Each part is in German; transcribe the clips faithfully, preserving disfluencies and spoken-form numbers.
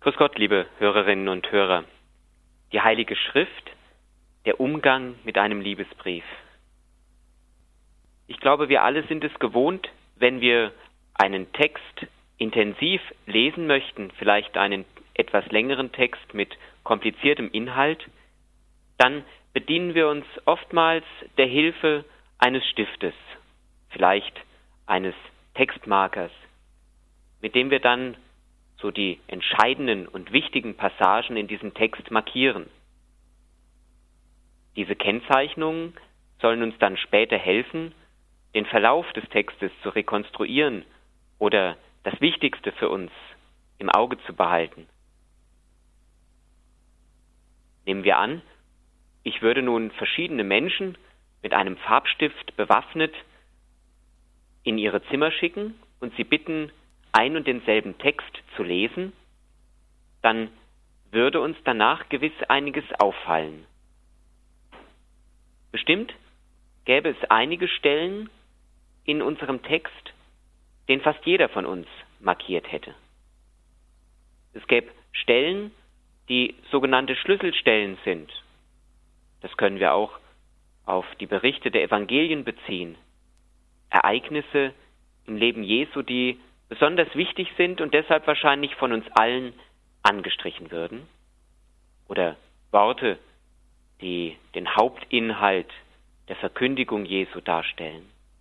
Grüß Gott, liebe Hörerinnen und Hörer. Die Heilige Schrift, der Umgang mit einem Liebesbrief. Ich glaube, wir alle sind es gewohnt, wenn wir einen Text intensiv lesen möchten, vielleicht einen etwas längeren Text mit kompliziertem Inhalt, dann bedienen wir uns oftmals der Hilfe eines Stiftes, vielleicht eines Textmarkers, mit dem wir dann so die entscheidenden und wichtigen Passagen in diesem Text markieren. Diese Kennzeichnungen sollen uns dann später helfen, den Verlauf des Textes zu rekonstruieren oder das Wichtigste für uns im Auge zu behalten. Nehmen wir an, ich würde nun verschiedene Menschen mit einem Farbstift bewaffnet in ihre Zimmer schicken und sie bitten, ein und denselben Text zu lesen, dann würde uns danach gewiss einiges auffallen. Bestimmt gäbe es einige Stellen in unserem Text, den fast jeder von uns markiert hätte. Es gäbe Stellen, die sogenannte Schlüsselstellen sind. Das können wir auch auf die Berichte der Evangelien beziehen. Ereignisse im Leben Jesu, die besonders wichtig sind und deshalb wahrscheinlich von uns allen angestrichen würden. Oder Worte, die den Hauptinhalt der Verkündigung Jesu darstellen.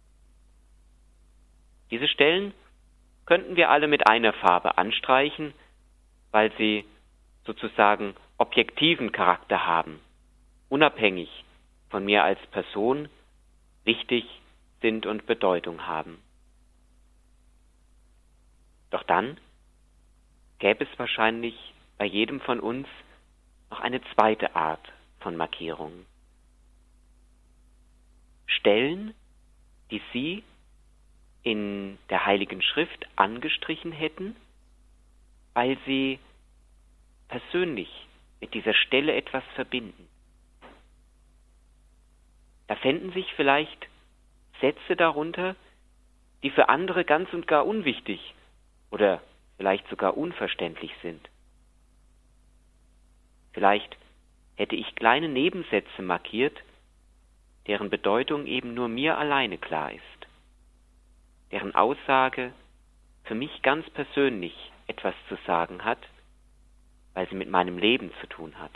Diese Stellen könnten wir alle mit einer Farbe anstreichen, weil sie sozusagen objektiven Charakter haben, unabhängig von mir als Person wichtig sind und Bedeutung haben. Doch dann gäbe es wahrscheinlich bei jedem von uns noch eine zweite Art von Markierungen. Stellen, die Sie in der Heiligen Schrift angestrichen hätten, weil Sie persönlich mit dieser Stelle etwas verbinden. Da fänden sich vielleicht Sätze darunter, die für andere ganz und gar unwichtig oder vielleicht sogar unverständlich sind. Vielleicht hätte ich kleine Nebensätze markiert, deren Bedeutung eben nur mir alleine klar ist, deren Aussage für mich ganz persönlich etwas zu sagen hat, weil sie mit meinem Leben zu tun hat.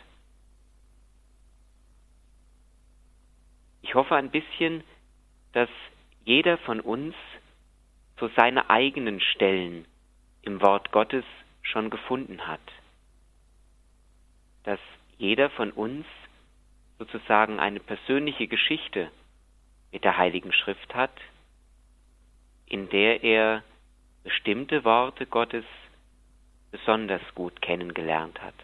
Ich hoffe ein bisschen, dass jeder von uns so seine eigenen Stellen im Wort Gottes schon gefunden hat. Dass jeder von uns sozusagen eine persönliche Geschichte mit der Heiligen Schrift hat, in der er bestimmte Worte Gottes besonders gut kennengelernt hat.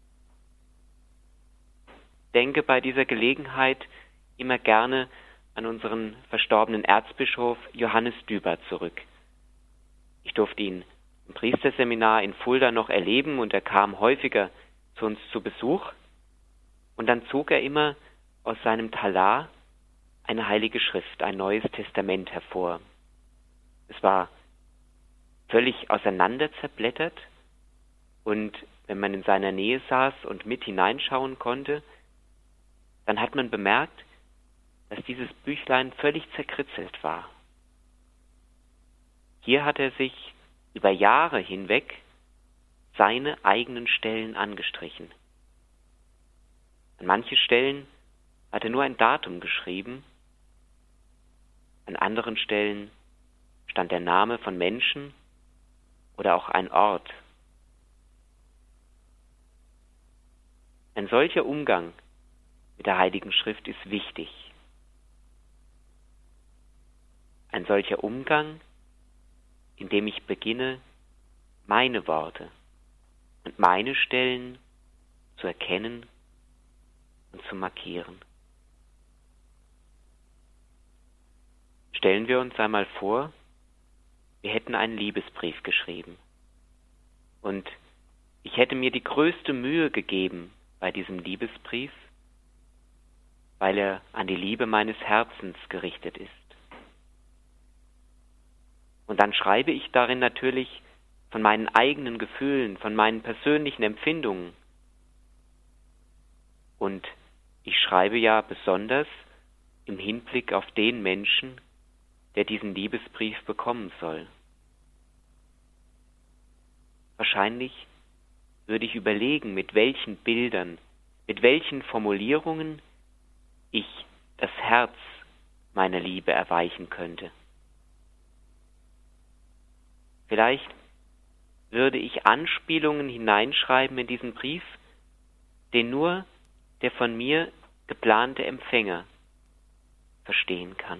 Ich denke bei dieser Gelegenheit immer gerne an unseren verstorbenen Erzbischof Johannes Düber zurück. Ich durfte ihn im Priesterseminar in Fulda noch erleben und er kam häufiger zu uns zu Besuch und dann zog er immer aus seinem Talar eine heilige Schrift, ein Neues Testament hervor. Es war völlig auseinander zerblättert und wenn man in seiner Nähe saß und mit hineinschauen konnte, dann hat man bemerkt, dass dieses Büchlein völlig zerkritzelt war. Hier hat er sich über Jahre hinweg seine eigenen Stellen angestrichen. An manche Stellen hat er nur ein Datum geschrieben, an anderen Stellen stand der Name von Menschen oder auch ein Ort. Ein solcher Umgang mit der Heiligen Schrift ist wichtig. Ein solcher Umgang, in dem ich beginne, meine Worte und meine Stellen zu erkennen und zu markieren. Stellen wir uns einmal vor, wir hätten einen Liebesbrief geschrieben und ich hätte mir die größte Mühe gegeben bei diesem Liebesbrief, weil er an die Liebe meines Herzens gerichtet ist. Und dann schreibe ich darin natürlich von meinen eigenen Gefühlen, von meinen persönlichen Empfindungen. Und ich schreibe ja besonders im Hinblick auf den Menschen, der diesen Liebesbrief bekommen soll. Wahrscheinlich würde ich überlegen, mit welchen Bildern, mit welchen Formulierungen ich das Herz meiner Liebe erweichen könnte. Vielleicht würde ich Anspielungen hineinschreiben in diesen Brief, den nur der von mir geplante Empfänger verstehen kann.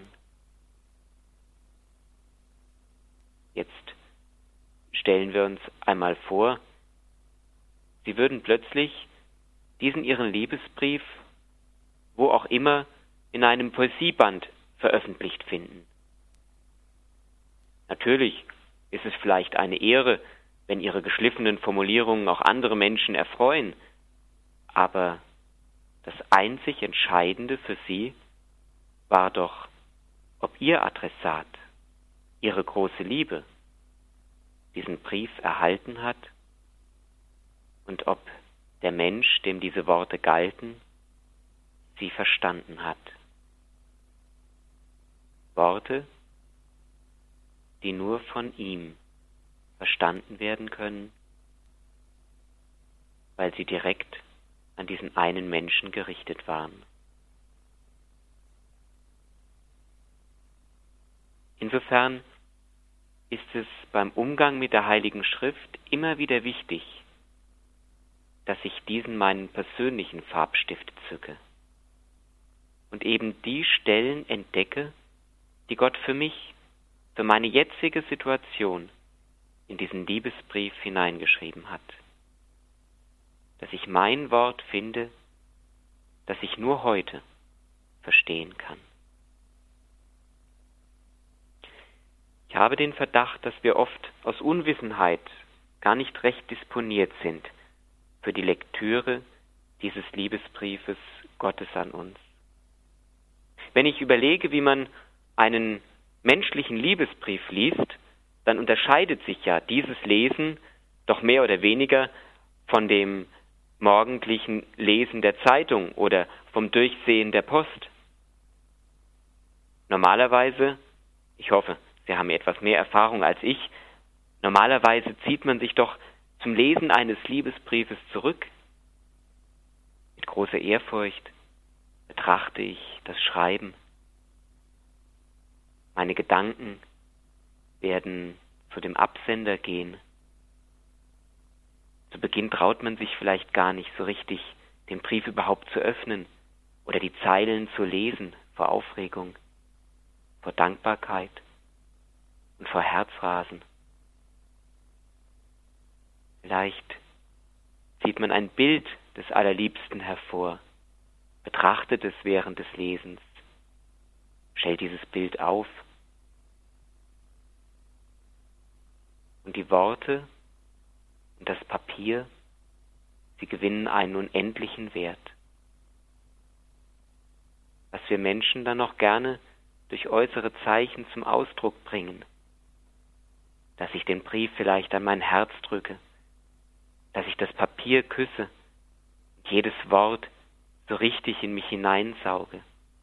Jetzt stellen wir uns einmal vor, Sie würden plötzlich diesen Ihren Liebesbrief, wo auch immer, in einem Poesieband veröffentlicht finden. Natürlich ist es vielleicht eine Ehre, wenn Ihre geschliffenen Formulierungen auch andere Menschen erfreuen, aber das einzig Entscheidende für Sie war doch, ob Ihr Adressat, Ihre große Liebe, diesen Brief erhalten hat und ob der Mensch, dem diese Worte galten, sie verstanden hat. Worte, die nur von ihm verstanden werden können, weil sie direkt an diesen einen Menschen gerichtet waren. Insofern ist es beim Umgang mit der Heiligen Schrift immer wieder wichtig, dass ich diesen meinen persönlichen Farbstift zücke und eben die Stellen entdecke, die Gott für mich, für meine jetzige Situation in diesen Liebesbrief hineingeschrieben hat. Dass ich mein Wort finde, das ich nur heute verstehen kann. Ich habe den Verdacht, dass wir oft aus Unwissenheit gar nicht recht disponiert sind für die Lektüre dieses Liebesbriefes Gottes an uns. Wenn ich überlege, wie man einen menschlichen Liebesbrief liest, dann unterscheidet sich ja dieses Lesen doch mehr oder weniger von dem morgendlichen Lesen der Zeitung oder vom Durchsehen der Post. Normalerweise, ich hoffe, Sie haben etwas mehr Erfahrung als ich, normalerweise zieht man sich doch zum Lesen eines Liebesbriefes zurück. Mit großer Ehrfurcht betrachte ich das Schreiben. Meine Gedanken werden zu dem Absender gehen. Zu Beginn traut man sich vielleicht gar nicht so richtig, den Brief überhaupt zu öffnen oder die Zeilen zu lesen vor Aufregung, vor Dankbarkeit und vor Herzrasen. Vielleicht zieht man ein Bild des Allerliebsten hervor, betrachtet es während des Lesens, stellt dieses Bild auf und die Worte und das Papier, sie gewinnen einen unendlichen Wert. Was wir Menschen dann noch gerne durch äußere Zeichen zum Ausdruck bringen, dass ich den Brief vielleicht an mein Herz drücke, dass ich das Papier küsse und jedes Wort so richtig in mich hineinsauge.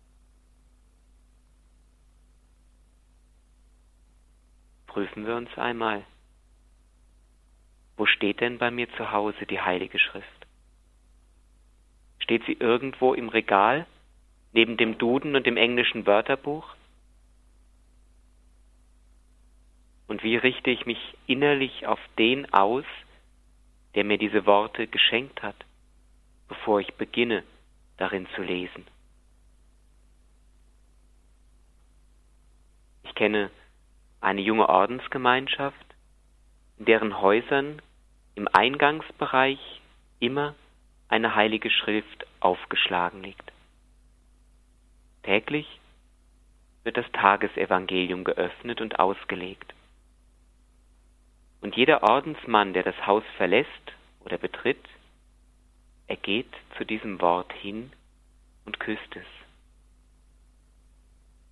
Prüfen wir uns einmal. Wo steht denn bei mir zu Hause die Heilige Schrift? Steht sie irgendwo im Regal, neben dem Duden und dem englischen Wörterbuch? Und wie richte ich mich innerlich auf den aus, der mir diese Worte geschenkt hat, bevor ich beginne, darin zu lesen? Ich kenne eine junge Ordensgemeinschaft, in deren Häusern im Eingangsbereich immer eine heilige Schrift aufgeschlagen liegt. Täglich wird das Tagesevangelium geöffnet und ausgelegt. Und jeder Ordensmann, der das Haus verlässt oder betritt, er geht zu diesem Wort hin und küsst es.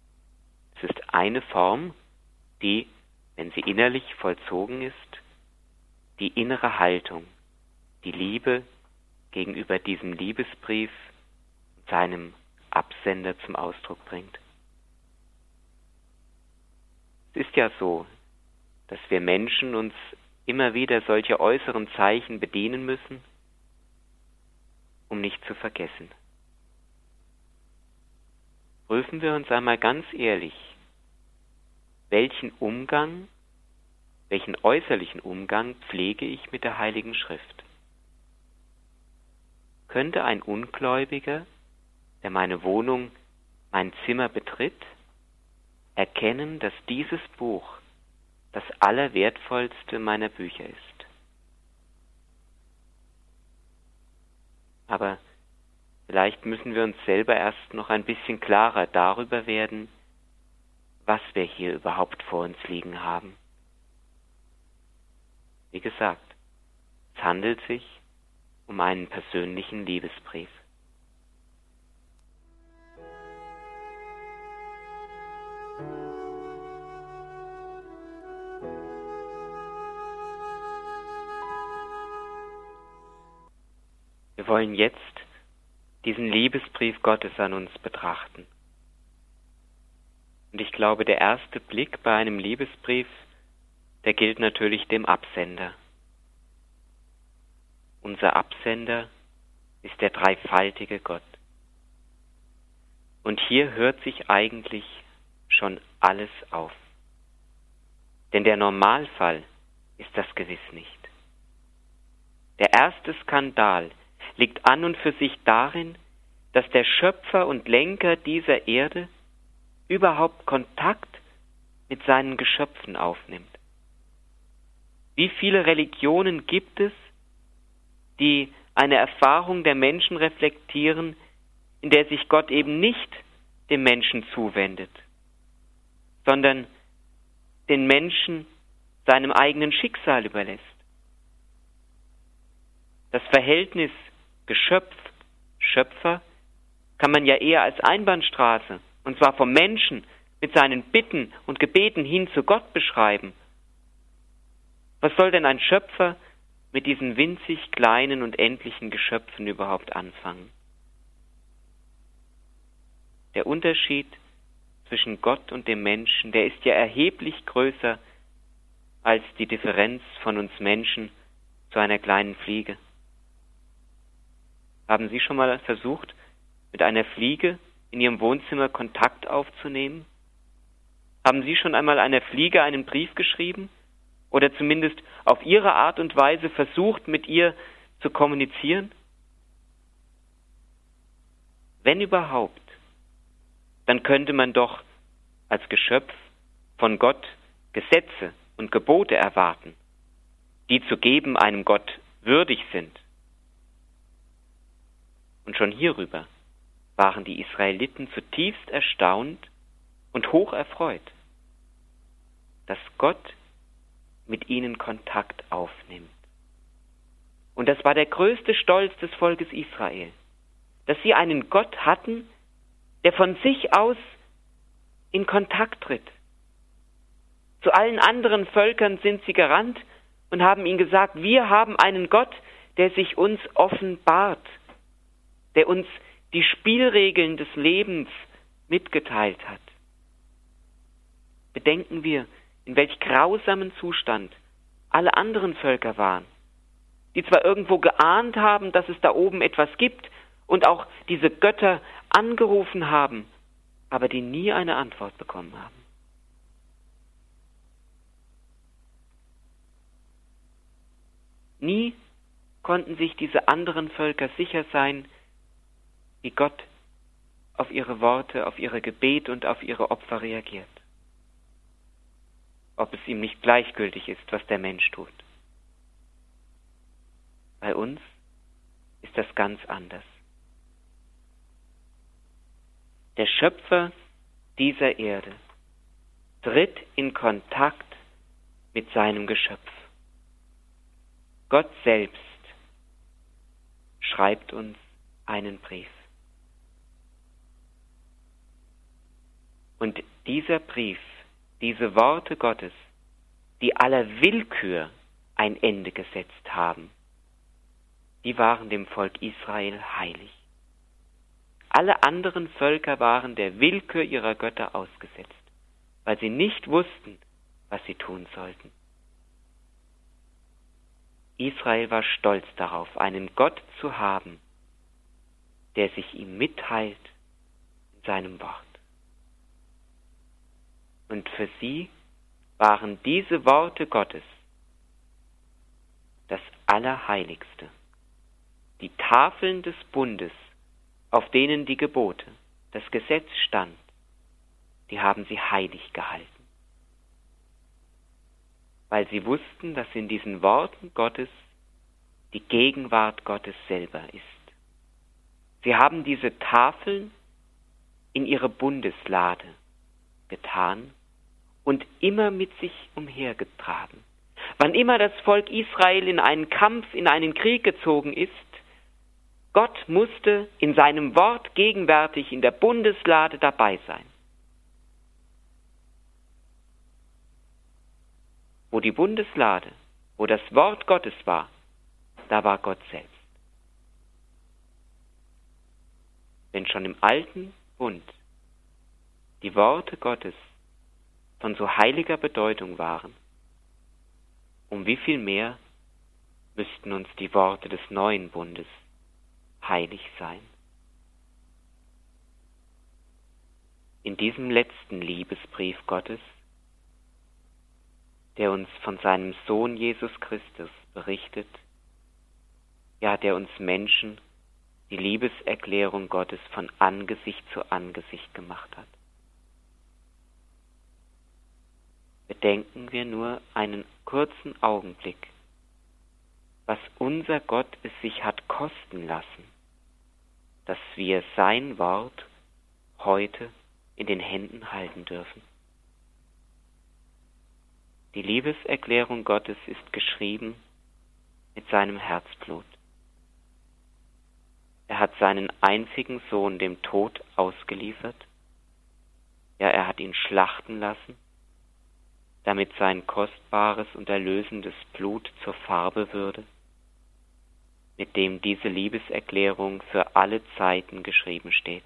Es ist eine Form, die, wenn sie innerlich vollzogen ist, die innere Haltung, die Liebe gegenüber diesem Liebesbrief und seinem Absender zum Ausdruck bringt. Es ist ja so, dass wir Menschen uns immer wieder solche äußeren Zeichen bedienen müssen, um nicht zu vergessen. Prüfen wir uns einmal ganz ehrlich, welchen Umgang, welchen äußerlichen Umgang pflege ich mit der Heiligen Schrift? Könnte ein Ungläubiger, der meine Wohnung, mein Zimmer betritt, erkennen, dass dieses Buch das allerwertvollste meiner Bücher ist? Aber vielleicht müssen wir uns selber erst noch ein bisschen klarer darüber werden, was wir hier überhaupt vor uns liegen haben. Wie gesagt, es handelt sich um einen persönlichen Liebesbrief. Wir wollen jetzt diesen Liebesbrief Gottes an uns betrachten. Und ich glaube, der erste Blick bei einem Liebesbrief, der gilt natürlich dem Absender. Unser Absender ist der dreifaltige Gott. Und hier hört sich eigentlich schon alles auf. Denn der Normalfall ist das gewiss nicht. Der erste Skandal liegt an und für sich darin, dass der Schöpfer und Lenker dieser Erde überhaupt Kontakt mit seinen Geschöpfen aufnimmt. Wie viele Religionen gibt es, die eine Erfahrung der Menschen reflektieren, in der sich Gott eben nicht dem Menschen zuwendet, sondern den Menschen seinem eigenen Schicksal überlässt? Das Verhältnis Geschöpf-Schöpfer kann man ja eher als Einbahnstraße, und zwar vom Menschen mit seinen Bitten und Gebeten hin zu Gott beschreiben. Was soll denn ein Schöpfer mit diesen winzig kleinen und endlichen Geschöpfen überhaupt anfangen? Der Unterschied zwischen Gott und dem Menschen, der ist ja erheblich größer als die Differenz von uns Menschen zu einer kleinen Fliege. Haben Sie schon mal versucht, mit einer Fliege in Ihrem Wohnzimmer Kontakt aufzunehmen? Haben Sie schon einmal einer Fliege einen Brief geschrieben? Oder zumindest auf Ihre Art und Weise versucht, mit ihr zu kommunizieren? Wenn überhaupt, dann könnte man doch als Geschöpf von Gott Gesetze und Gebote erwarten, die zu geben einem Gott würdig sind. Und schon hierüber waren die Israeliten zutiefst erstaunt und hoch erfreut, dass Gott mit ihnen Kontakt aufnimmt. Und das war der größte Stolz des Volkes Israel, dass sie einen Gott hatten, der von sich aus in Kontakt tritt. Zu allen anderen Völkern sind sie gerannt und haben ihnen gesagt, wir haben einen Gott, der sich uns offenbart, der uns die Spielregeln des Lebens mitgeteilt hat. Bedenken wir, in welch grausamen Zustand alle anderen Völker waren, die zwar irgendwo geahnt haben, dass es da oben etwas gibt und auch diese Götter angerufen haben, aber die nie eine Antwort bekommen haben. Nie konnten sich diese anderen Völker sicher sein, wie Gott auf ihre Worte, auf ihre Gebete und auf ihre Opfer reagiert. Ob es ihm nicht gleichgültig ist, was der Mensch tut. Bei uns ist das ganz anders. Der Schöpfer dieser Erde tritt in Kontakt mit seinem Geschöpf. Gott selbst schreibt uns einen Brief. Und dieser Brief, diese Worte Gottes, die aller Willkür, ein Ende gesetzt haben. Die waren dem Volk Israel heilig. Alle anderen Völker waren der Willkür ihrer Götter ausgesetzt, weil sie nicht wussten, was sie tun sollten. Israel war stolz darauf, einen Gott zu haben, der sich ihm mitteilt in seinem Wort. Und für sie waren diese Worte Gottes das Allerheiligste. Die Tafeln des Bundes, auf denen die Gebote, das Gesetz stand, die haben sie heilig gehalten. Weil sie wussten, dass in diesen Worten Gottes die Gegenwart Gottes selber ist. Sie haben diese Tafeln in ihre Bundeslade getan und immer mit sich umhergetragen. Wann immer das Volk Israel in einen Kampf, in einen Krieg gezogen ist, Gott musste in seinem Wort gegenwärtig in der Bundeslade dabei sein. Wo die Bundeslade, wo das Wort Gottes war, da war Gott selbst. Wenn schon im alten Bund die Worte Gottes von so heiliger Bedeutung waren, um wie viel mehr müssten uns die Worte des neuen Bundes heilig sein. In diesem letzten Liebesbrief Gottes, der uns von seinem Sohn Jesus Christus berichtet, ja, der uns Menschen die Liebeserklärung Gottes von Angesicht zu Angesicht gemacht hat. Bedenken wir nur einen kurzen Augenblick, was unser Gott es sich hat kosten lassen, dass wir sein Wort heute in den Händen halten dürfen. Die Liebeserklärung Gottes ist geschrieben mit seinem Herzblut. Er hat seinen einzigen Sohn dem Tod ausgeliefert. Ja, er hat ihn schlachten lassen, damit sein kostbares und erlösendes Blut zur Farbe würde, mit dem diese Liebeserklärung für alle Zeiten geschrieben steht.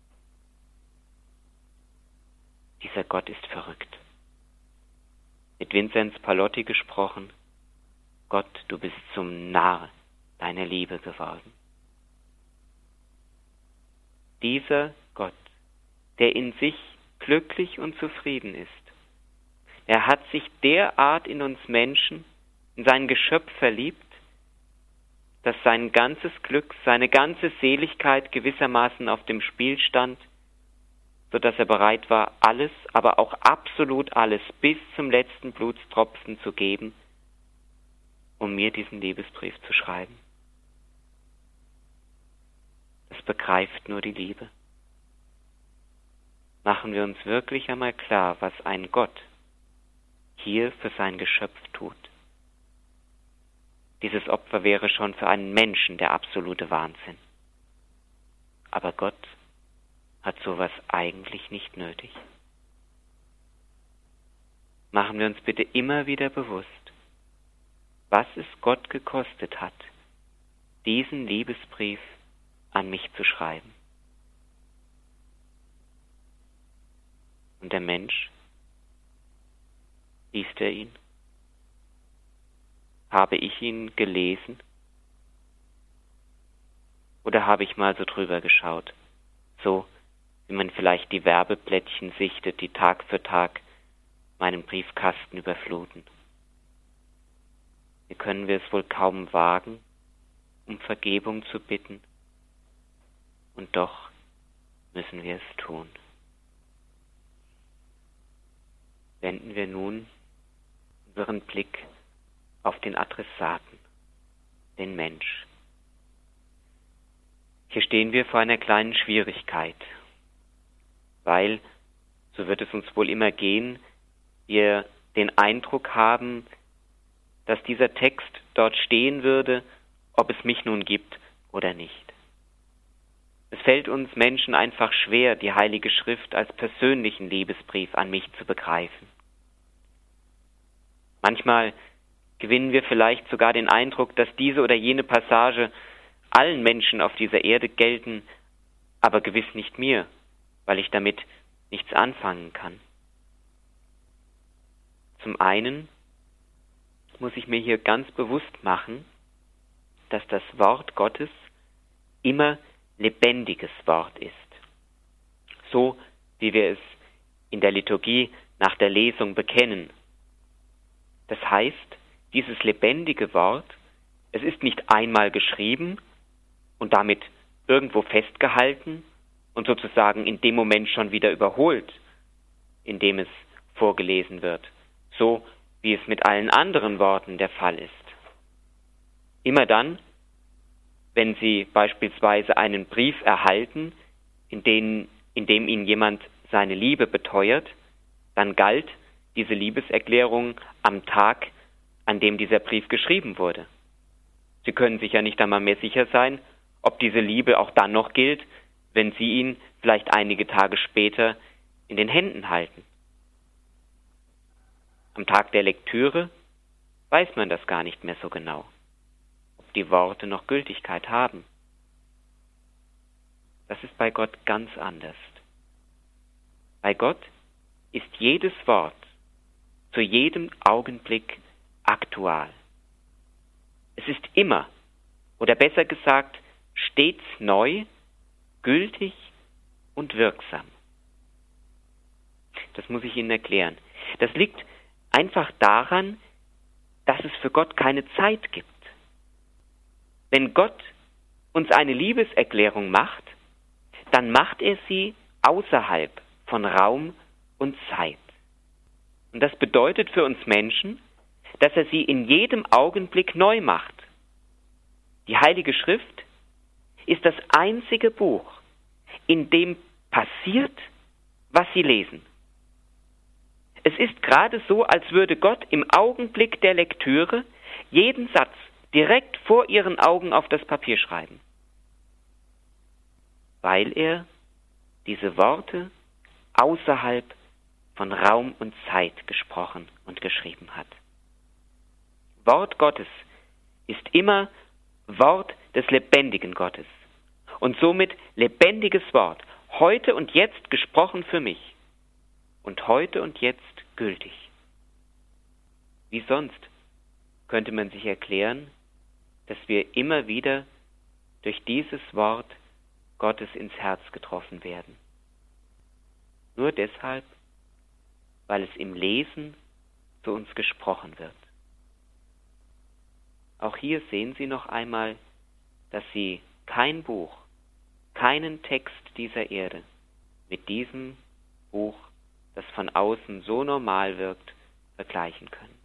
Dieser Gott ist verrückt. Mit Vinzenz Pallotti gesprochen: Gott, du bist zum Narr deiner Liebe geworden. Dieser Gott, der in sich glücklich und zufrieden ist, er hat sich derart in uns Menschen, in sein Geschöpf verliebt, dass sein ganzes Glück, seine ganze Seligkeit gewissermaßen auf dem Spiel stand, sodass er bereit war, alles, aber auch absolut alles bis zum letzten Blutstropfen zu geben, um mir diesen Liebesbrief zu schreiben. Das begreift nur die Liebe. Machen wir uns wirklich einmal klar, was ein Gott hier für sein Geschöpf tut. Dieses Opfer wäre schon für einen Menschen der absolute Wahnsinn. Aber Gott hat sowas eigentlich nicht nötig. Machen wir uns bitte immer wieder bewusst, was es Gott gekostet hat, diesen Liebesbrief an mich zu schreiben. Und der Mensch, liest er ihn? Habe ich ihn gelesen? Oder habe ich mal so drüber geschaut, so wie man vielleicht die Werbeblättchen sichtet, die Tag für Tag meinen Briefkasten überfluten? Wie können wir es wohl kaum wagen, um Vergebung zu bitten? Und doch müssen wir es tun. Wenden wir nun unseren Blick auf den Adressaten, den Mensch. Hier stehen wir vor einer kleinen Schwierigkeit, weil, so wird es uns wohl immer gehen, wir den Eindruck haben, dass dieser Text dort stehen würde, ob es mich nun gibt oder nicht. Es fällt uns Menschen einfach schwer, die Heilige Schrift als persönlichen Liebesbrief an mich zu begreifen. Manchmal gewinnen wir vielleicht sogar den Eindruck, dass diese oder jene Passage allen Menschen auf dieser Erde gelten, aber gewiss nicht mir, weil ich damit nichts anfangen kann. Zum einen muss ich mir hier ganz bewusst machen, dass das Wort Gottes immer lebendiges Wort ist. So wie wir es in der Liturgie nach der Lesung bekennen. Das heißt, dieses lebendige Wort, es ist nicht einmal geschrieben und damit irgendwo festgehalten und sozusagen in dem Moment schon wieder überholt, in dem es vorgelesen wird, so wie es mit allen anderen Worten der Fall ist. Immer dann, wenn Sie beispielsweise einen Brief erhalten, in, den, in dem Ihnen jemand seine Liebe beteuert, dann galt diese Liebeserklärung am Tag, an dem dieser Brief geschrieben wurde. Sie können sich ja nicht einmal mehr sicher sein, ob diese Liebe auch dann noch gilt, wenn Sie ihn vielleicht einige Tage später in den Händen halten. Am Tag der Lektüre weiß man das gar nicht mehr so genau, ob die Worte noch Gültigkeit haben. Das ist bei Gott ganz anders. Bei Gott ist jedes Wort zu jedem Augenblick aktual. Es ist immer, oder besser gesagt, stets neu, gültig und wirksam. Das muss ich Ihnen erklären. Das liegt einfach daran, dass es für Gott keine Zeit gibt. Wenn Gott uns eine Liebeserklärung macht, dann macht er sie außerhalb von Raum und Zeit. Und das bedeutet für uns Menschen, dass er sie in jedem Augenblick neu macht. Die Heilige Schrift ist das einzige Buch, in dem passiert, was Sie lesen. Es ist gerade so, als würde Gott im Augenblick der Lektüre jeden Satz direkt vor Ihren Augen auf das Papier schreiben, weil er diese Worte außerhalb von Raum und Zeit gesprochen und geschrieben hat. Wort Gottes ist immer Wort des lebendigen Gottes und somit lebendiges Wort, heute und jetzt gesprochen für mich und heute und jetzt gültig. Wie sonst könnte man sich erklären, dass wir immer wieder durch dieses Wort Gottes ins Herz getroffen werden. Nur deshalb, weil es im Lesen zu uns gesprochen wird. Auch hier sehen Sie noch einmal, dass Sie kein Buch, keinen Text dieser Erde mit diesem Buch, das von außen so normal wirkt, vergleichen können.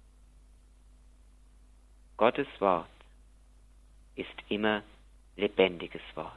Gottes Wort ist immer lebendiges Wort.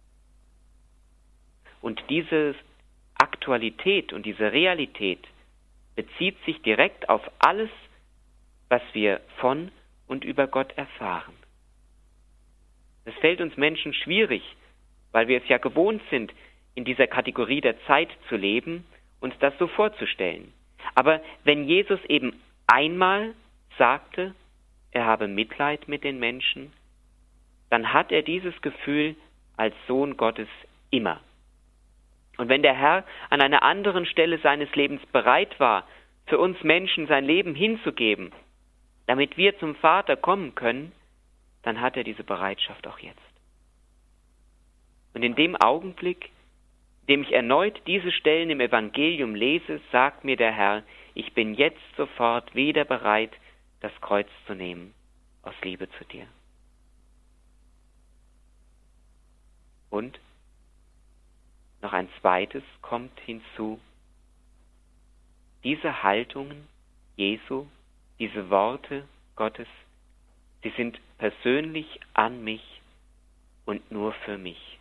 Und diese Aktualität und diese Realität bezieht sich direkt auf alles, was wir von und über Gott erfahren. Es fällt uns Menschen schwierig, weil wir es ja gewohnt sind, in dieser Kategorie der Zeit zu leben, uns das so vorzustellen. Aber wenn Jesus eben einmal sagte, er habe Mitleid mit den Menschen, dann hat er dieses Gefühl als Sohn Gottes immer. Und wenn der Herr an einer anderen Stelle seines Lebens bereit war, für uns Menschen sein Leben hinzugeben, damit wir zum Vater kommen können, dann hat er diese Bereitschaft auch jetzt. Und in dem Augenblick, in dem ich erneut diese Stellen im Evangelium lese, sagt mir der Herr, ich bin jetzt sofort wieder bereit, das Kreuz zu nehmen, aus Liebe zu dir. Und noch ein zweites kommt hinzu. Diese Haltungen Jesu, diese Worte Gottes, sie sind persönlich an mich und nur für mich.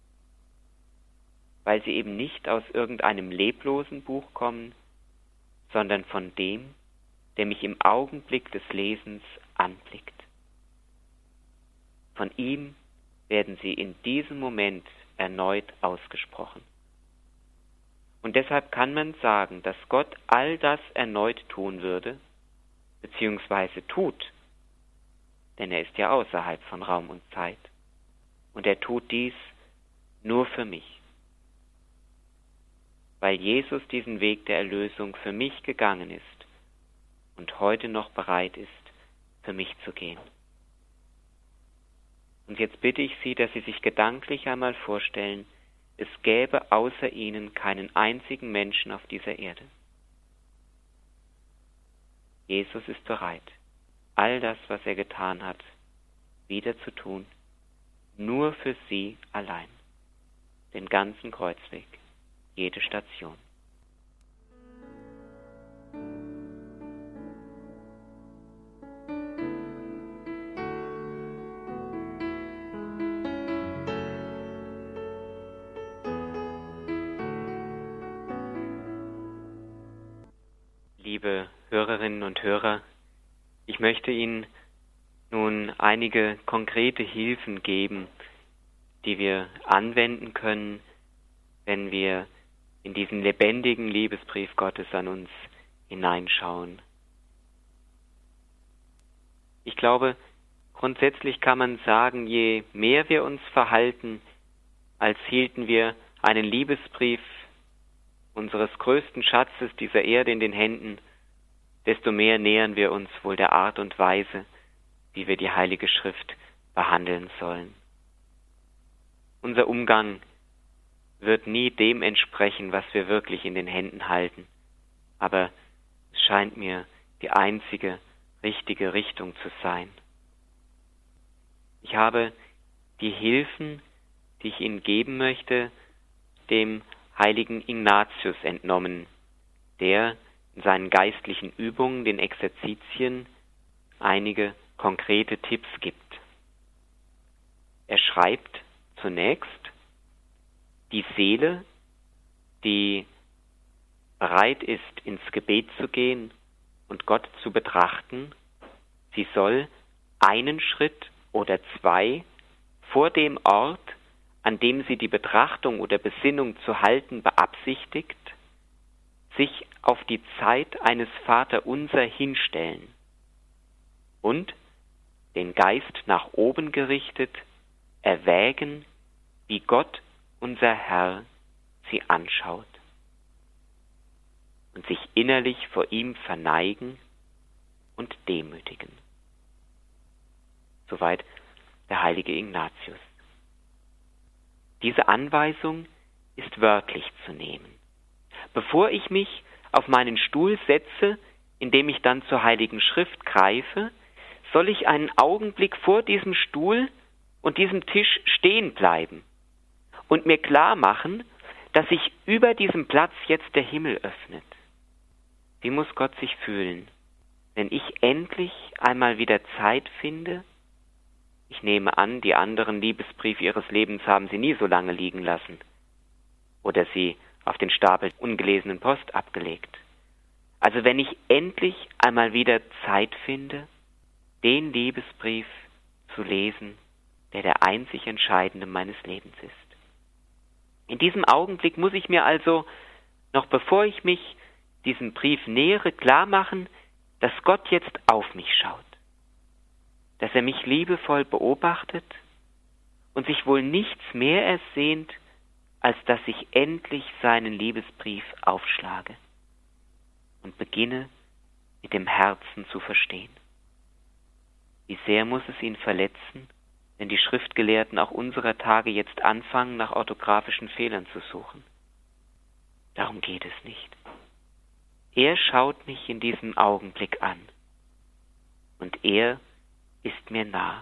Weil sie eben nicht aus irgendeinem leblosen Buch kommen, sondern von dem, der mich im Augenblick des Lesens anblickt. Von ihm werden sie in diesem Moment erneut ausgesprochen. Und deshalb kann man sagen, dass Gott all das erneut tun würde, beziehungsweise tut, denn er ist ja außerhalb von Raum und Zeit. Und er tut dies nur für mich, weil Jesus diesen Weg der Erlösung für mich gegangen ist und heute noch bereit ist, für mich zu gehen. Und jetzt bitte ich Sie, dass Sie sich gedanklich einmal vorstellen, es gäbe außer Ihnen keinen einzigen Menschen auf dieser Erde. Jesus ist bereit, all das, was er getan hat, wieder zu tun, nur für Sie allein, den ganzen Kreuzweg, jede Station. Liebe Hörerinnen und Hörer, ich möchte Ihnen nun einige konkrete Hilfen geben, die wir anwenden können, wenn wir in diesen lebendigen Liebesbrief Gottes an uns hineinschauen. Ich glaube, grundsätzlich kann man sagen, je mehr wir uns verhalten, als hielten wir einen Liebesbrief unseres größten Schatzes dieser Erde in den Händen, desto mehr nähern wir uns wohl der Art und Weise, wie wir die Heilige Schrift behandeln sollen. Unser Umgang wird nie dem entsprechen, was wir wirklich in den Händen halten, aber es scheint mir die einzige richtige Richtung zu sein. Ich habe die Hilfen, die ich Ihnen geben möchte, dem heiligen Ignatius entnommen, der in seinen geistlichen Übungen, den Exerzitien, einige konkrete Tipps gibt. Er schreibt zunächst, die Seele, die bereit ist, ins Gebet zu gehen und Gott zu betrachten, sie soll einen Schritt oder zwei vor dem Ort, an dem sie die Betrachtung oder Besinnung zu halten beabsichtigt, sich auf die Zeit eines Vaterunser hinstellen und, den Geist nach oben gerichtet, erwägen, wie Gott, unser Herr, sie anschaut und sich innerlich vor ihm verneigen und demütigen. Soweit der heilige Ignatius. Diese Anweisung ist wörtlich zu nehmen. Bevor ich mich auf meinen Stuhl setze, indem ich dann zur Heiligen Schrift greife, soll ich einen Augenblick vor diesem Stuhl und diesem Tisch stehen bleiben und mir klar machen, dass sich über diesem Platz jetzt der Himmel öffnet. Wie muss Gott sich fühlen, wenn ich endlich einmal wieder Zeit finde? Ich nehme an, die anderen Liebesbriefe ihres Lebens haben sie nie so lange liegen lassen oder sie auf den Stapel ungelesenen Post abgelegt. Also wenn ich endlich einmal wieder Zeit finde, den Liebesbrief zu lesen, der der einzig Entscheidende meines Lebens ist. In diesem Augenblick muss ich mir also, noch bevor ich mich diesem Brief nähere, klar machen, dass Gott jetzt auf mich schaut, dass er mich liebevoll beobachtet und sich wohl nichts mehr ersehnt, als dass ich endlich seinen Liebesbrief aufschlage und beginne, mit dem Herzen zu verstehen. Wie sehr muss es ihn verletzen, wenn die Schriftgelehrten auch unserer Tage jetzt anfangen, nach orthografischen Fehlern zu suchen. Darum geht es nicht. Er schaut mich in diesem Augenblick an und er ist mir nah.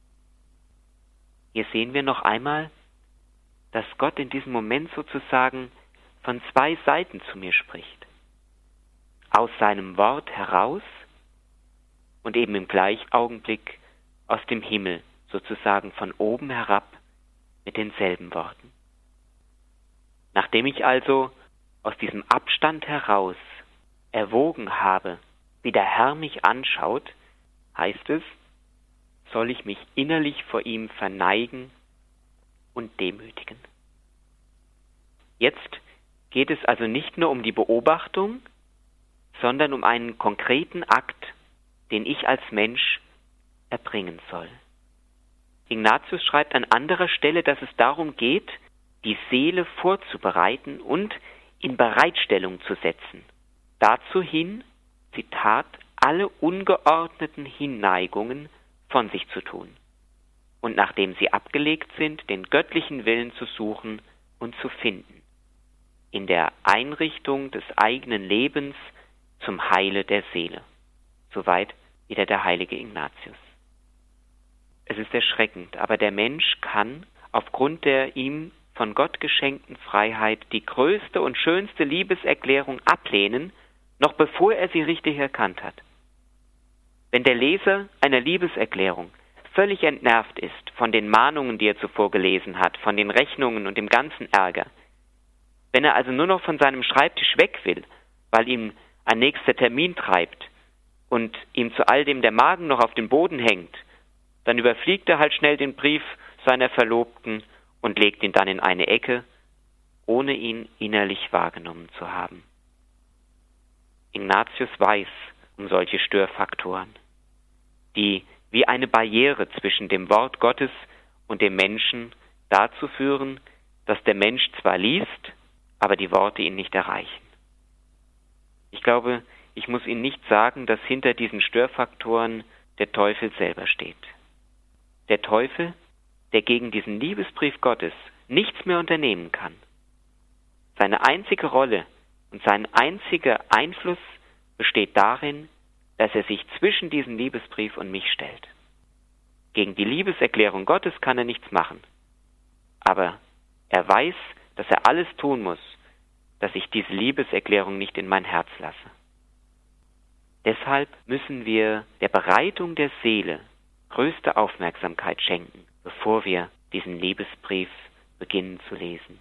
Hier sehen wir noch einmal, dass Gott in diesem Moment sozusagen von zwei Seiten zu mir spricht. Aus seinem Wort heraus und eben im gleichen Augenblick aus dem Himmel, sozusagen von oben herab mit denselben Worten. Nachdem ich also aus diesem Abstand heraus erwogen habe, wie der Herr mich anschaut, heißt es, soll ich mich innerlich vor ihm verneigen und demütigen. Jetzt geht es also nicht nur um die Beobachtung, sondern um einen konkreten Akt den ich als Mensch erbringen soll. Ignatius schreibt an anderer Stelle, dass es darum geht, die Seele vorzubereiten und in Bereitstellung zu setzen. Dazu hin, Zitat, alle ungeordneten Hinneigungen von sich zu tun und nachdem sie abgelegt sind, den göttlichen Willen zu suchen und zu finden, in der Einrichtung des eigenen Lebens zum Heile der Seele. Soweit wieder der heilige Ignatius. Es ist erschreckend, aber der Mensch kann aufgrund der ihm von Gott geschenkten Freiheit die größte und schönste Liebeserklärung ablehnen, noch bevor er sie richtig erkannt hat. Wenn der Leser einer Liebeserklärung völlig entnervt ist von den Mahnungen, die er zuvor gelesen hat, von den Rechnungen und dem ganzen Ärger, wenn er also nur noch von seinem Schreibtisch weg will, weil ihm ein nächster Termin treibt und ihm zu all dem der Magen noch auf dem Boden hängt, dann überfliegt er halt schnell den Brief seiner Verlobten und legt ihn dann in eine Ecke, ohne ihn innerlich wahrgenommen zu haben. Ignatius weiß um solche Störfaktoren, die wie eine Barriere zwischen dem Wort Gottes und dem Menschen dazu führen, dass der Mensch zwar liest, aber die Worte ihn nicht erreichen. Ich glaube, ich muss Ihnen nicht sagen, dass hinter diesen Störfaktoren der Teufel selber steht. Der Teufel, der gegen diesen Liebesbrief Gottes nichts mehr unternehmen kann. Seine einzige Rolle und sein einziger Einfluss besteht darin, dass er sich zwischen diesen Liebesbrief und mich stellt. Gegen die Liebeserklärung Gottes kann er nichts machen. Aber er weiß, dass er alles tun muss, dass ich diese Liebeserklärung nicht in mein Herz lasse. Deshalb müssen wir der Bereitung der Seele größte Aufmerksamkeit schenken, bevor wir diesen Liebesbrief beginnen zu lesen.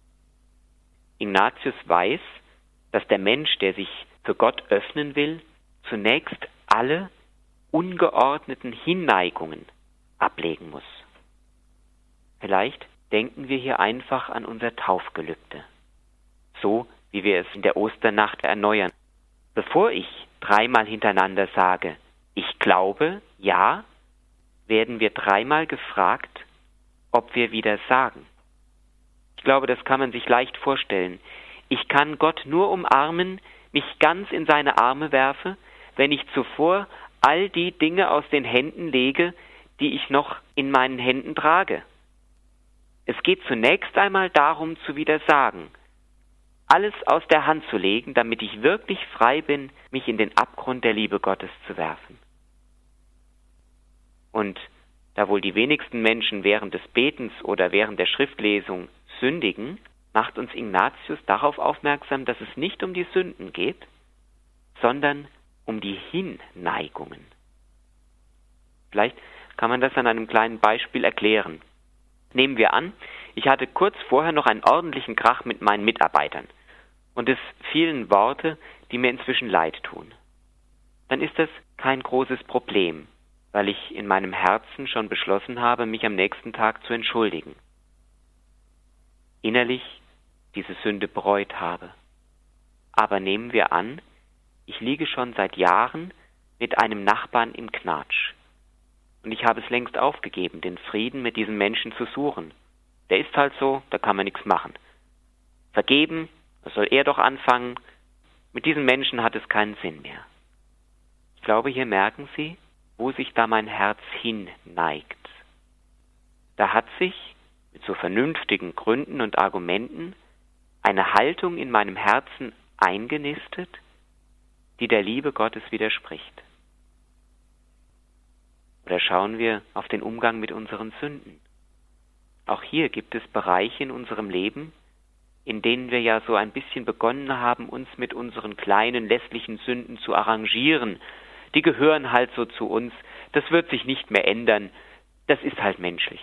Ignatius weiß, dass der Mensch, der sich für Gott öffnen will, zunächst alle ungeordneten Hinneigungen ablegen muss. Vielleicht denken wir hier einfach an unser Taufgelübde, so wie wir es in der Osternacht erneuern. Bevor ich dreimal hintereinander sage, ich glaube, ja, werden wir dreimal gefragt, ob wir wieder sagen. Ich glaube, das kann man sich leicht vorstellen. Ich kann Gott nur umarmen, mich ganz in seine Arme werfe, wenn ich zuvor all die Dinge aus den Händen lege, die ich noch in meinen Händen trage. Es geht zunächst einmal darum, zu widersagen, alles aus der Hand zu legen, damit ich wirklich frei bin, mich in den Abgrund der Liebe Gottes zu werfen. Und da wohl die wenigsten Menschen während des Betens oder während der Schriftlesung sündigen, macht uns Ignatius darauf aufmerksam, dass es nicht um die Sünden geht, sondern um die Hinneigungen. Vielleicht kann man das an einem kleinen Beispiel erklären. Nehmen wir an, ich hatte kurz vorher noch einen ordentlichen Krach mit meinen Mitarbeitern und es fielen Worte, die mir inzwischen leid tun. Dann ist das kein großes Problem, weil ich in meinem Herzen schon beschlossen habe, mich am nächsten Tag zu entschuldigen. Innerlich diese Sünde bereut habe. Aber nehmen wir an, ich liege schon seit Jahren mit einem Nachbarn im Knatsch. Und ich habe es längst aufgegeben, den Frieden mit diesem Menschen zu suchen. Der ist halt so, da kann man nichts machen. Vergeben, das soll er doch anfangen. Mit diesem Menschen hat es keinen Sinn mehr. Ich glaube, hier merken Sie, wo sich da mein Herz hinneigt. Da hat sich mit so vernünftigen Gründen und Argumenten eine Haltung in meinem Herzen eingenistet, die der Liebe Gottes widerspricht. Oder schauen wir auf den Umgang mit unseren Sünden. Auch hier gibt es Bereiche in unserem Leben, in denen wir ja so ein bisschen begonnen haben, uns mit unseren kleinen lässlichen Sünden zu arrangieren. Die gehören halt so zu uns, das wird sich nicht mehr ändern, das ist halt menschlich.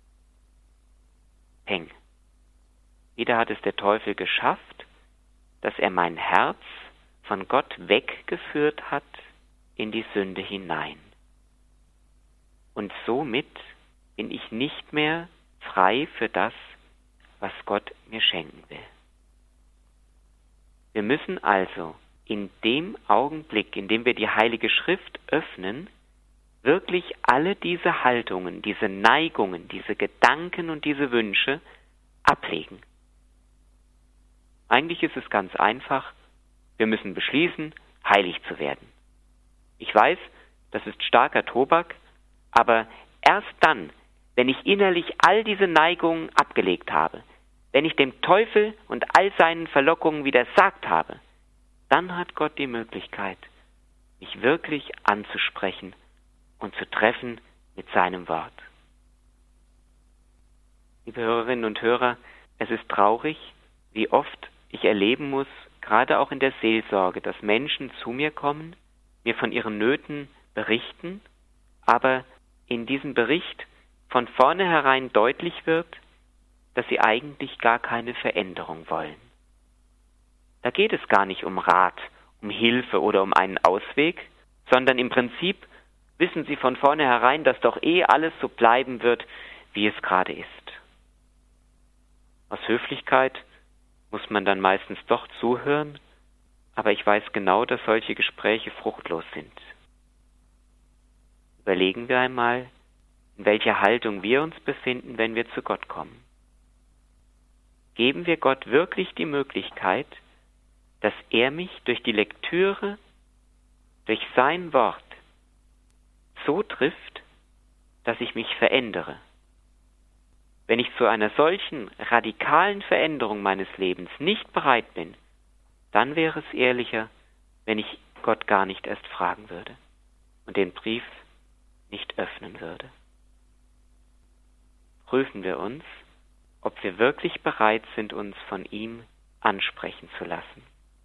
Peng. Wieder hat es der Teufel geschafft, dass er mein Herz von Gott weggeführt hat in die Sünde hinein. Und somit bin ich nicht mehr frei für das, was Gott mir schenken will. Wir müssen also in dem Augenblick, in dem wir die Heilige Schrift öffnen, wirklich alle diese Haltungen, diese Neigungen, diese Gedanken und diese Wünsche ablegen. Eigentlich ist es ganz einfach. Wir müssen beschließen, heilig zu werden. Ich weiß, das ist starker Tobak, aber erst dann, wenn ich innerlich all diese Neigungen abgelegt habe, wenn ich dem Teufel und all seinen Verlockungen widersagt habe, dann hat Gott die Möglichkeit, mich wirklich anzusprechen und zu treffen mit seinem Wort. Liebe Hörerinnen und Hörer, es ist traurig, wie oft ich erleben muss, gerade auch in der Seelsorge, dass Menschen zu mir kommen, mir von ihren Nöten berichten, aber in diesem Bericht von vornherein deutlich wird, dass sie eigentlich gar keine Veränderung wollen. Da geht es gar nicht um Rat, um Hilfe oder um einen Ausweg, sondern im Prinzip wissen sie von vornherein, dass doch eh alles so bleiben wird, wie es gerade ist. Aus Höflichkeit muss man dann meistens doch zuhören, aber ich weiß genau, dass solche Gespräche fruchtlos sind. Überlegen wir einmal, in welcher Haltung wir uns befinden, wenn wir zu Gott kommen. Geben wir Gott wirklich die Möglichkeit, dass er mich durch die Lektüre, durch sein Wort so trifft, dass ich mich verändere. Wenn ich zu einer solchen radikalen Veränderung meines Lebens nicht bereit bin, dann wäre es ehrlicher, wenn ich Gott gar nicht erst fragen würde und den Brief nicht öffnen würde. Prüfen wir uns, ob wir wirklich bereit sind, uns von ihm ansprechen zu lassen.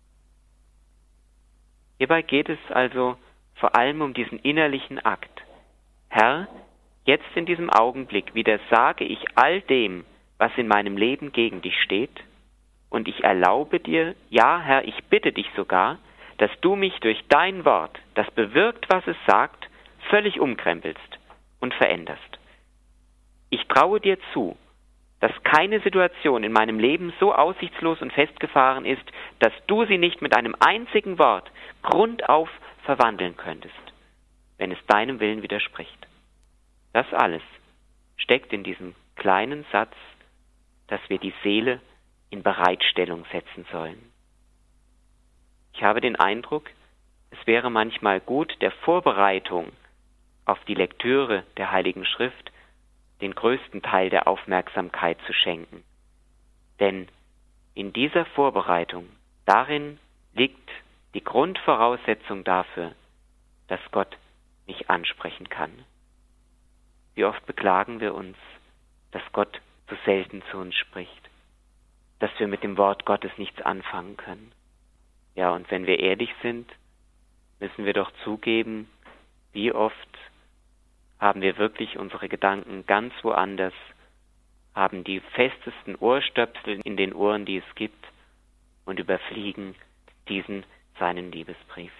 Hierbei geht es also vor allem um diesen innerlichen Akt. Herr, jetzt in diesem Augenblick widersage ich all dem, was in meinem Leben gegen dich steht, und ich erlaube dir, ja Herr, ich bitte dich sogar, dass du mich durch dein Wort, das bewirkt, was es sagt, völlig umkrempelst und veränderst. Ich traue dir zu, dass keine Situation in meinem Leben so aussichtslos und festgefahren ist, dass du sie nicht mit einem einzigen Wort grundauf verwandeln könntest, wenn es deinem Willen widerspricht. Das alles steckt in diesem kleinen Satz, dass wir die Seele in Bereitstellung setzen sollen. Ich habe den Eindruck, es wäre manchmal gut, der Vorbereitung auf die Lektüre der Heiligen Schrift den größten Teil der Aufmerksamkeit zu schenken. Denn in dieser Vorbereitung, darin liegt die Grundvoraussetzung dafür, dass Gott mich ansprechen kann. Wie oft beklagen wir uns, dass Gott so selten zu uns spricht, dass wir mit dem Wort Gottes nichts anfangen können. Ja, und wenn wir ehrlich sind, müssen wir doch zugeben, wie oft haben wir wirklich unsere Gedanken ganz woanders, haben die festesten Ohrstöpsel in den Ohren, die es gibt, und überfliegen diesen seinen Liebesbrief.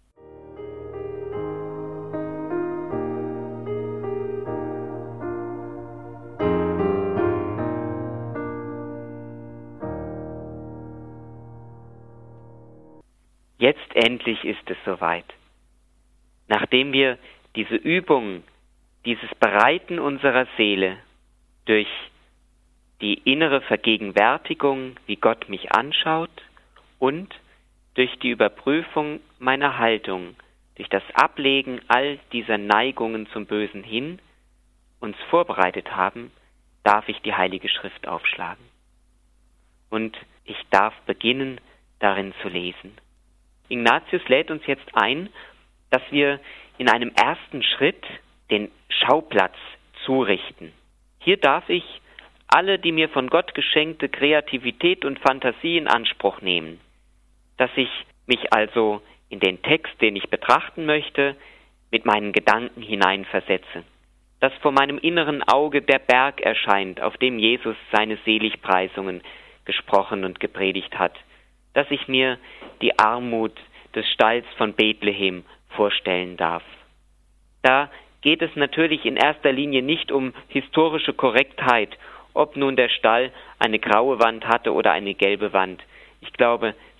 Jetzt endlich ist es soweit. Nachdem wir diese Übung, dieses Bereiten unserer Seele durch die innere Vergegenwärtigung, wie Gott mich anschaut, und durch die Überprüfung meiner Haltung, durch das Ablegen all dieser Neigungen zum Bösen hin, uns vorbereitet haben, darf ich die Heilige Schrift aufschlagen. Und ich darf beginnen, darin zu lesen. Ignatius lädt uns jetzt ein, dass wir in einem ersten Schritt den Schauplatz zurichten. Hier darf ich alle die mir von Gott geschenkte Kreativität und Fantasie in Anspruch nehmen, dass ich mich also in den Text, den ich betrachten möchte, mit meinen Gedanken hineinversetze, dass vor meinem inneren Auge der Berg erscheint, auf dem Jesus seine Seligpreisungen gesprochen und gepredigt hat, dass ich mir die Armut des Stalls von Bethlehem vorstellen darf. Da geht es natürlich in erster Linie nicht um historische Korrektheit, ob nun der Stall eine graue Wand hatte oder eine gelbe Wand. Ich glaube,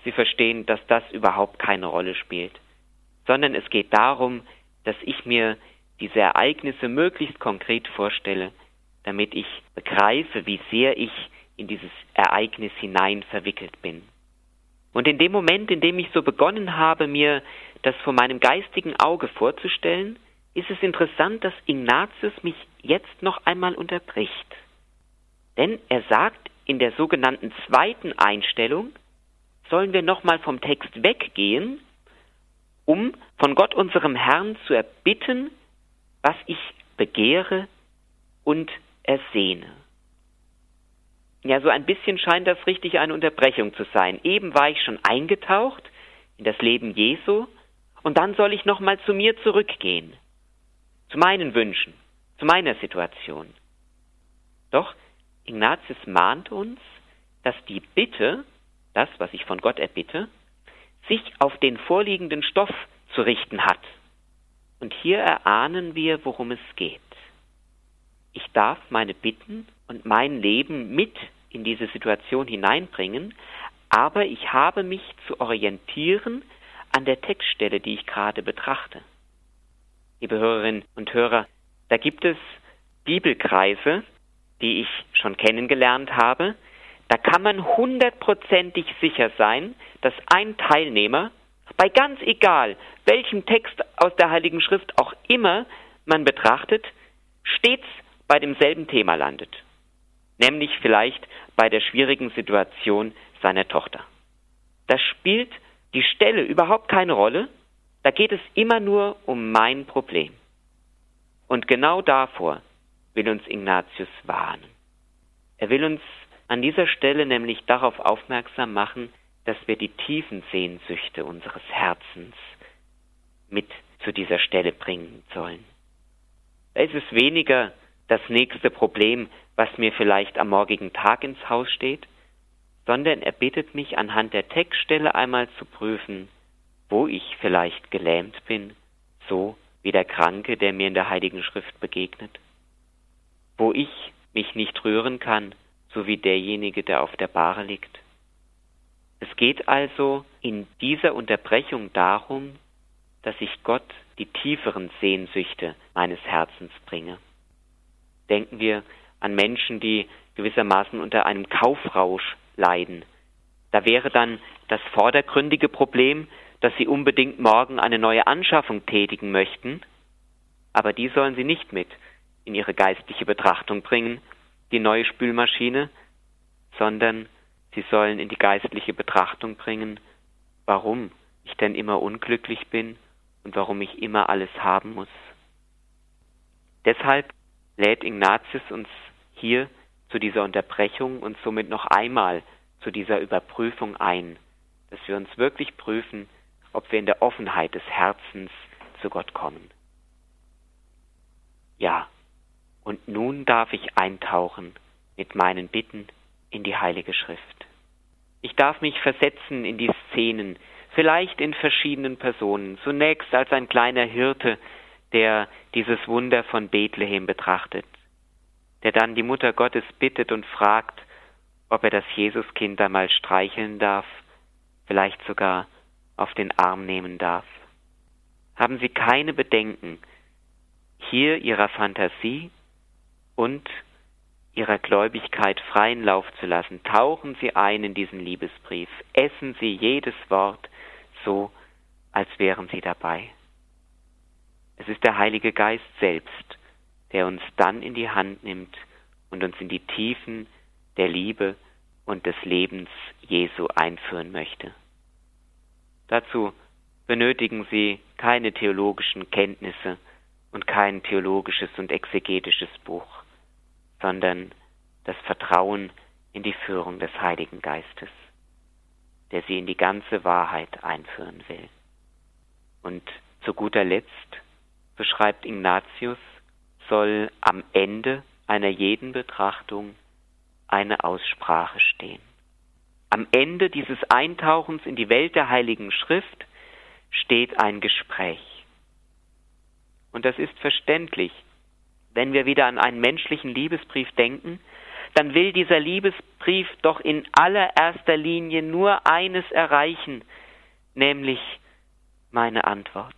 Sie verstehen, dass das überhaupt keine Rolle spielt, sondern es geht darum, dass ich mir diese Ereignisse möglichst konkret vorstelle, damit ich begreife, wie sehr ich in dieses Ereignis hinein verwickelt bin. Und in dem Moment, in dem ich so begonnen habe, mir das vor meinem geistigen Auge vorzustellen, ist es interessant, dass Ignatius mich jetzt noch einmal unterbricht. Denn er sagt, in der sogenannten zweiten Einstellung sollen wir nochmal vom Text weggehen, um von Gott unserem Herrn zu erbitten, was ich begehre und ersehne. Ja, so ein bisschen scheint das richtig eine Unterbrechung zu sein. Eben war ich schon eingetaucht in das Leben Jesu und dann soll ich nochmal zu mir zurückgehen, zu meinen Wünschen, zu meiner Situation. Doch Ignatius mahnt uns, dass die Bitte, das, was ich von Gott erbitte, sich auf den vorliegenden Stoff zu richten hat. Und hier erahnen wir, worum es geht. Ich darf meine Bitten und mein Leben mit in diese Situation hineinbringen, aber ich habe mich zu orientieren an der Textstelle, die ich gerade betrachte. Liebe Hörerinnen und Hörer, da gibt es Bibelkreise, die ich schon kennengelernt habe. Da kann man hundertprozentig sicher sein, dass ein Teilnehmer bei ganz egal, welchem Text aus der Heiligen Schrift auch immer man betrachtet, stets bei demselben Thema landet. Nämlich vielleicht bei der schwierigen Situation seiner Tochter. Da spielt die Stelle überhaupt keine Rolle, da geht es immer nur um mein Problem. Und genau davor will uns Ignatius warnen. Er will uns an dieser Stelle nämlich darauf aufmerksam machen, dass wir die tiefen Sehnsüchte unseres Herzens mit zu dieser Stelle bringen sollen. Da ist es weniger das nächste Problem, was mir vielleicht am morgigen Tag ins Haus steht, sondern er bittet mich anhand der Textstelle einmal zu prüfen, wo ich vielleicht gelähmt bin, so wie der Kranke, der mir in der Heiligen Schrift begegnet, wo ich mich nicht rühren kann, so wie derjenige, der auf der Bahre liegt. Es geht also in dieser Unterbrechung darum, dass ich Gott die tieferen Sehnsüchte meines Herzens bringe. Denken wir an Menschen, die gewissermaßen unter einem Kaufrausch leiden. Da wäre dann das vordergründige Problem, dass sie unbedingt morgen eine neue Anschaffung tätigen möchten, aber die sollen sie nicht mit in ihre geistliche Betrachtung bringen, die neue Spülmaschine, sondern sie sollen in die geistliche Betrachtung bringen, warum ich denn immer unglücklich bin und warum ich immer alles haben muss. Deshalb lädt Ignatius uns hier zu dieser Unterbrechung und somit noch einmal zu dieser Überprüfung ein, dass wir uns wirklich prüfen, ob wir in der Offenheit des Herzens zu Gott kommen. Ja, und nun darf ich eintauchen mit meinen Bitten in die Heilige Schrift. Ich darf mich versetzen in die Szenen, vielleicht in verschiedenen Personen, zunächst als ein kleiner Hirte, der dieses Wunder von Bethlehem betrachtet, der dann die Mutter Gottes bittet und fragt, ob er das Jesuskind einmal streicheln darf, vielleicht sogar auf den Arm nehmen darf. Haben Sie keine Bedenken, hier Ihrer Fantasie und Ihrer Gläubigkeit freien Lauf zu lassen. Tauchen Sie ein in diesen Liebesbrief. Essen Sie jedes Wort so, als wären Sie dabei. Es ist der Heilige Geist selbst, der uns dann in die Hand nimmt und uns in die Tiefen der Liebe und des Lebens Jesu einführen möchte. Dazu benötigen Sie keine theologischen Kenntnisse und kein theologisches und exegetisches Buch, sondern das Vertrauen in die Führung des Heiligen Geistes, der Sie in die ganze Wahrheit einführen will. Und zu guter Letzt, so schreibt Ignatius, soll am Ende einer jeden Betrachtung eine Aussprache stehen. Am Ende dieses Eintauchens in die Welt der Heiligen Schrift steht ein Gespräch. Und das ist verständlich, wenn wir wieder an einen menschlichen Liebesbrief denken, dann will dieser Liebesbrief doch in allererster Linie nur eines erreichen, nämlich meine Antwort.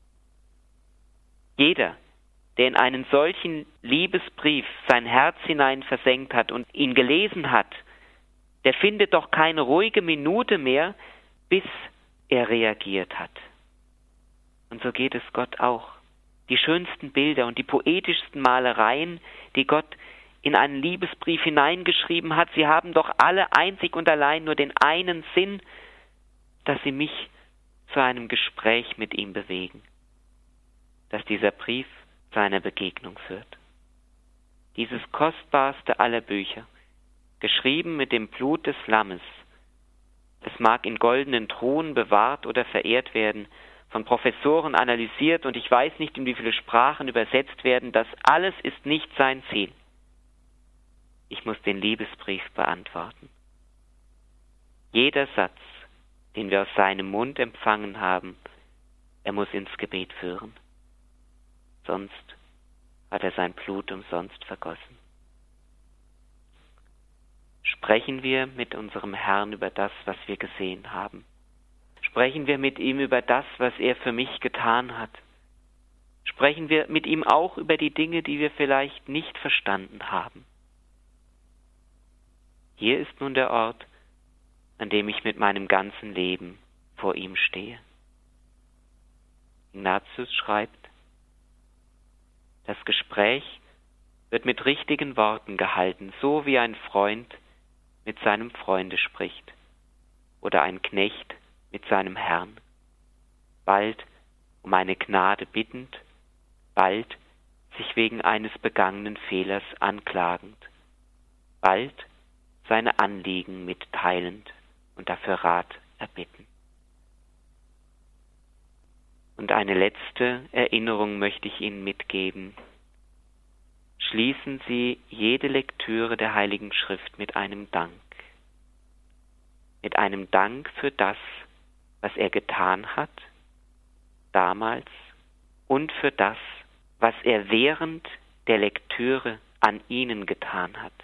Jeder, der in einen solchen Liebesbrief sein Herz hinein versenkt hat und ihn gelesen hat, der findet doch keine ruhige Minute mehr, bis er reagiert hat. Und so geht es Gott auch. Die schönsten Bilder und die poetischsten Malereien, die Gott in einen Liebesbrief hineingeschrieben hat, sie haben doch alle einzig und allein nur den einen Sinn, dass sie mich zu einem Gespräch mit ihm bewegen, dass dieser Brief zu einer Begegnung führt. Dieses kostbarste aller Bücher, geschrieben mit dem Blut des Lammes, es mag in goldenen Thronen bewahrt oder verehrt werden, von Professoren analysiert und ich weiß nicht, in wie viele Sprachen übersetzt werden, das alles ist nicht sein Ziel. Ich muss den Liebesbrief beantworten. Jeder Satz, den wir aus seinem Mund empfangen haben, er muss ins Gebet führen. Sonst hat er sein Blut umsonst vergossen. Sprechen wir mit unserem Herrn über das, was wir gesehen haben. Sprechen wir mit ihm über das, was er für mich getan hat. Sprechen wir mit ihm auch über die Dinge, die wir vielleicht nicht verstanden haben. Hier ist nun der Ort, an dem ich mit meinem ganzen Leben vor ihm stehe. Ignatius schreibt, das Gespräch wird mit richtigen Worten gehalten, so wie ein Freund mit seinem Freunde spricht oder ein Knecht mit seinem Herrn, bald um eine Gnade bittend, bald sich wegen eines begangenen Fehlers anklagend, bald seine Anliegen mitteilend und dafür Rat erbitten. Und eine letzte Erinnerung möchte ich Ihnen mitgeben. Schließen Sie jede Lektüre der Heiligen Schrift mit einem Dank. Mit einem Dank für das, was er getan hat, damals, und für das, was er während der Lektüre an Ihnen getan hat.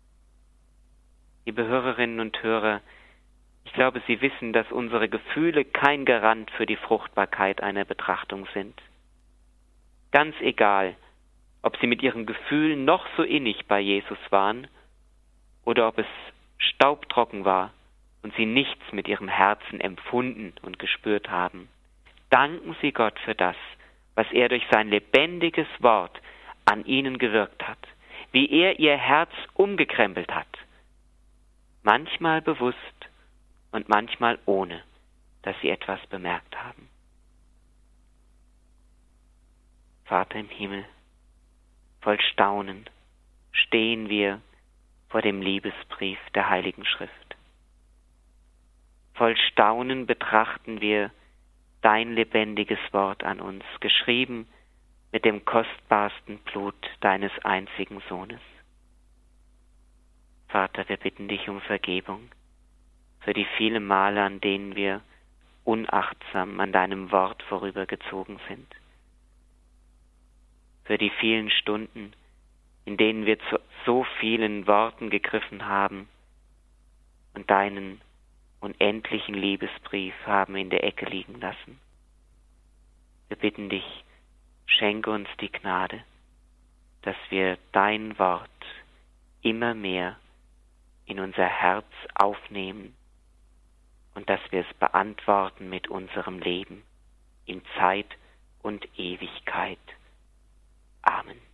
Liebe Hörerinnen und Hörer, ich glaube, Sie wissen, dass unsere Gefühle kein Garant für die Fruchtbarkeit einer Betrachtung sind. Ganz egal, ob Sie mit Ihren Gefühlen noch so innig bei Jesus waren oder ob es staubtrocken war und Sie nichts mit Ihrem Herzen empfunden und gespürt haben. Danken Sie Gott für das, was er durch sein lebendiges Wort an Ihnen gewirkt hat, wie er Ihr Herz umgekrempelt hat, manchmal bewusst und manchmal ohne, dass Sie etwas bemerkt haben. Vater im Himmel, voll Staunen stehen wir vor dem Liebesbrief der Heiligen Schrift. Voll Staunen betrachten wir dein lebendiges Wort an uns, geschrieben mit dem kostbarsten Blut deines einzigen Sohnes. Vater, wir bitten dich um Vergebung für die vielen Male, an denen wir unachtsam an deinem Wort vorübergezogen sind. Für die vielen Stunden, in denen wir zu so vielen Worten gegriffen haben und deinen unendlichen Liebesbrief haben in der Ecke liegen lassen. Wir bitten dich, schenke uns die Gnade, dass wir dein Wort immer mehr in unser Herz aufnehmen und dass wir es beantworten mit unserem Leben in Zeit und Ewigkeit. Amen.